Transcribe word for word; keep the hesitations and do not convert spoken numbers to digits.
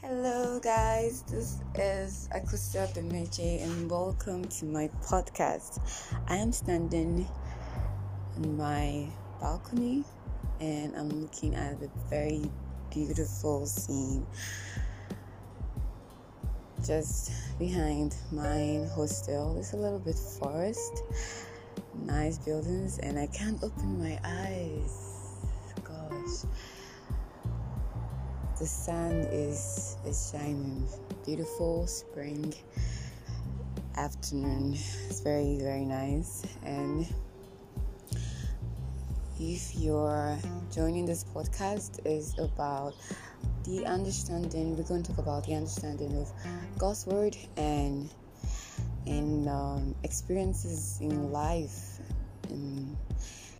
Hello, guys. This is Akusia Bemeje, and welcome to my podcast. I am standing on my balcony, and I'm looking at a very beautiful scene just behind my hostel. There's a little bit forest, nice buildings, and I can't open my eyes. Gosh. The sun is, is shining. Beautiful spring afternoon. It's very, very nice. And if you're joining this podcast, is about the understanding. We're going to talk about the understanding of God's word and and um, experiences in life. And